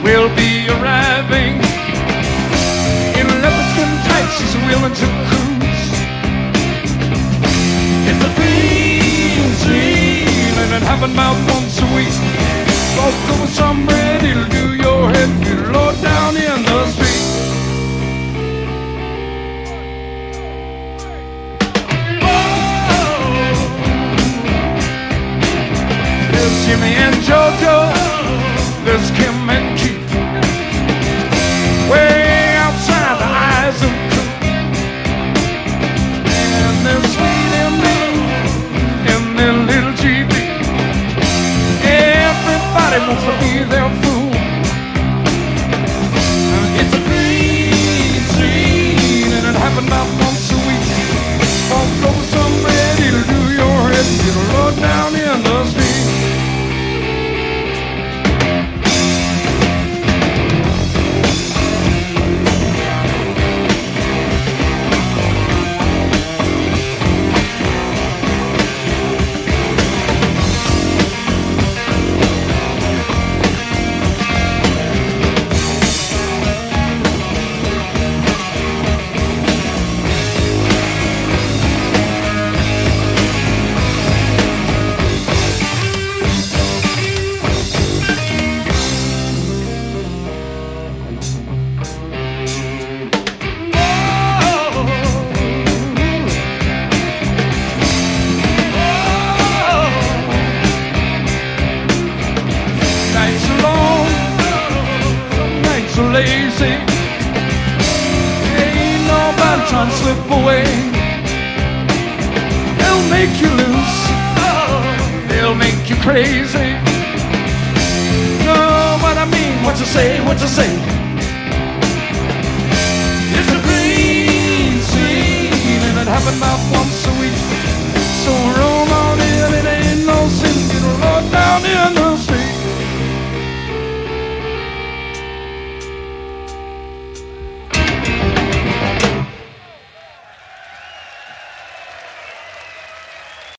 will be arriving. In leopard skin tights, she's willing to cruise. It's a dream, and it happened about once a week. Walk over some bread, it'll do your head, get low down in the street. There's Jimmy and Jojo, there's Kim and Keith, way outside the eyes of Coop. And there's Sweet and me, and then little GB. Everybody wants to be their fool. It's a green scene, and it happened about once a week. Walk over some bread, it'll do your head, it'll low down in the street. Lazy, ain't nobody trying to slip away. They'll make you loose, they'll make you crazy. Know what I mean? What you say? What you say? It's a green scene, and it happened about once